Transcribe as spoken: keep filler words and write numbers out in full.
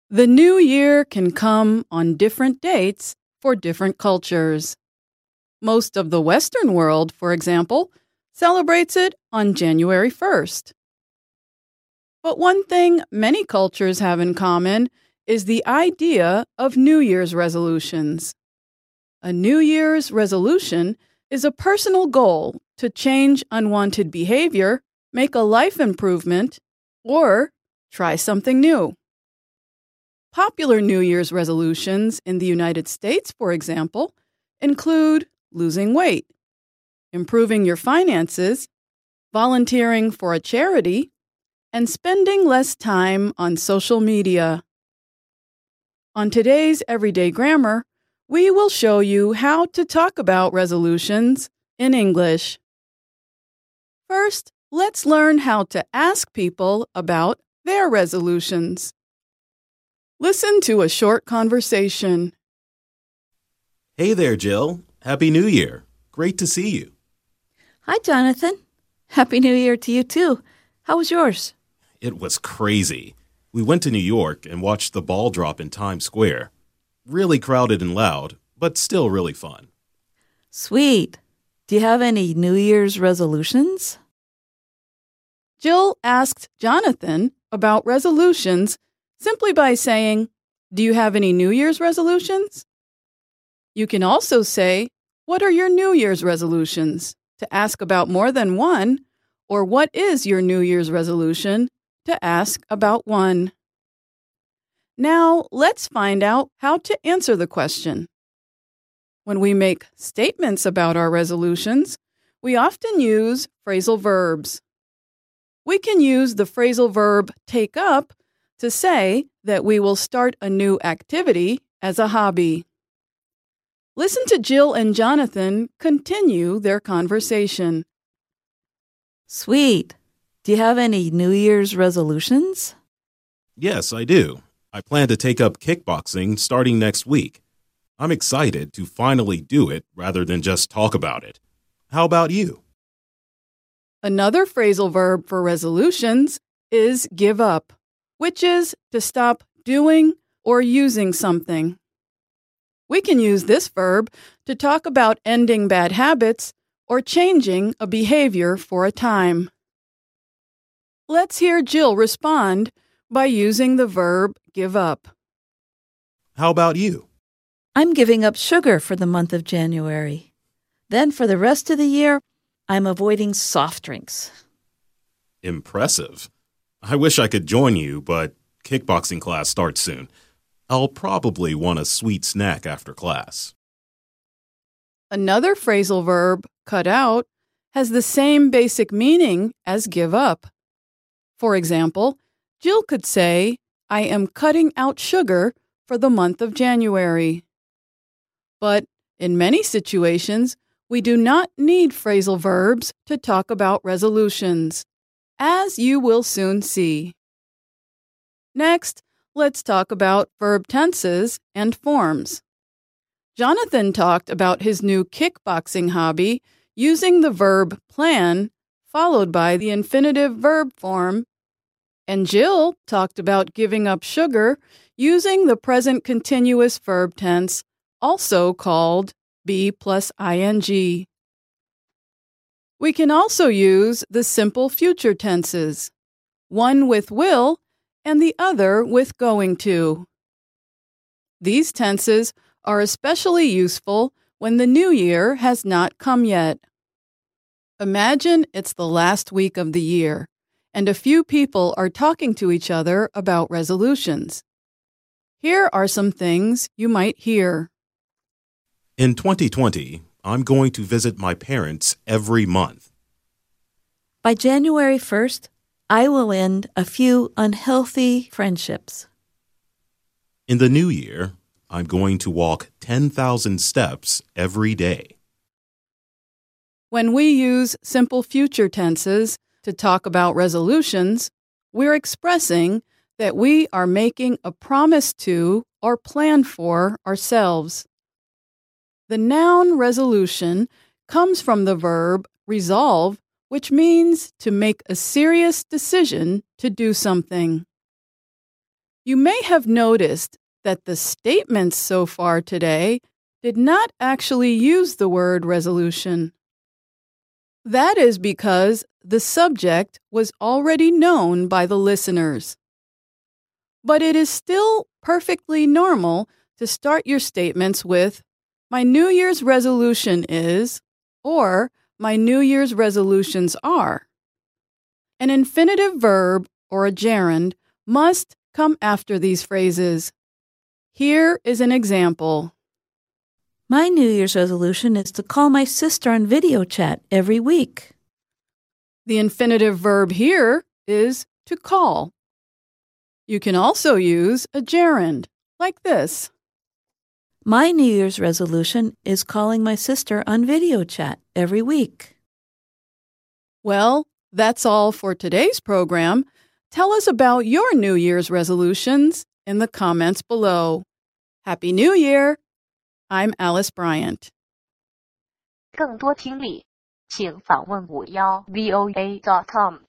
The new year can come on different dates for different cultures. Most of the Western world, for example, celebrates it on January first. But one thing many cultures have in common is the idea of New Year's resolutions. A New Year's resolution is a personal goal to change unwanted behavior, make a life improvement, or try something new. Popular New Year's resolutions in the United States, for example, include losing weight, improving your finances, volunteering for a charity, and spending less time on social media. On today's Everyday Grammar, we will show you how to talk about resolutions in English. First, let's learn how to ask people about their resolutions. Listen to a short conversation. Hey there, Jill. Happy New Year. Great to see you. Hi, Jonathan. Happy New Year to you, too. How was yours? It was crazy. We went to New York and watched the ball drop in Times Square. Really crowded and loud, but still really fun. Sweet. Do you have any New Year's resolutions? Jill asked Jonathan about resolutions simply by saying, "Do you have any New Year's resolutions?" You can also say, "What are your New Year's resolutions?" to ask about more than one, or "What is your New Year's resolution?" to ask about one. Now, let's find out how to answer the question. When we make statements about our resolutions, we often use phrasal verbs. We can use the phrasal verb take up to say that we will start a new activity as a hobby. Listen to Jill and Jonathan continue their conversation. Sweet. Do you have any New Year's resolutions? Yes, I do. I plan to take up kickboxing starting next week. I'm excited to finally do it rather than just talk about it. How about you? Another phrasal verb for resolutions is give up, which is to stop doing or using something. We can use this verb to talk about ending bad habits or changing a behavior for a time. Let's hear Jill respond by using the verb give up. How about you? I'm giving up sugar for the month of January. Then for the rest of the year, I'm avoiding soft drinks. Impressive. I wish I could join you, but kickboxing class starts soon. I'll probably want a sweet snack after class. Another phrasal verb, cut out, has the same basic meaning as give up. For example, Jill could say, "I am cutting out sugar for the month of January." But in many situations, we do not need phrasal verbs to talk about resolutions, as you will soon see. Next, let's talk about verb tenses and forms. Jonathan talked about his new kickboxing hobby using the verb plan, followed by the infinitive verb form, and Jill talked about giving up sugar using the present continuous verb tense, also called be plus ing. We can also use the simple future tenses, one with will and the other with going to. These tenses are especially useful when the new year has not come yet. Imagine it's the last week of the year, and a few people are talking to each other about resolutions. Here are some things you might hear. In twenty twenty, I'm going to visit my parents every month. By January first, I will end a few unhealthy friendships. In the new year, I'm going to walk ten thousand steps every day. When we use simple future tenses to talk about resolutions, we're expressing that we are making a promise to or plan for ourselves. The noun resolution comes from the verb resolve, which means to make a serious decision to do something. You may have noticed that the statements so far today did not actually use the word resolution. That is because the subject was already known by the listeners. But it is still perfectly normal to start your statements with, "My New Year's resolution is," or "My New Year's resolutions are." An infinitive verb or a gerund must come after these phrases. Here is an example. My New Year's resolution is to call my sister on video chat every week. The infinitive verb here is to call. You can also use a gerund, like this. My New Year's resolution is calling my sister on video chat every week. Well, that's all for today's program. Tell us about your New Year's resolutions in the comments below. Happy New Year! I'm Alice Bryant. 更多听力，请访问五幺 V O A dot com。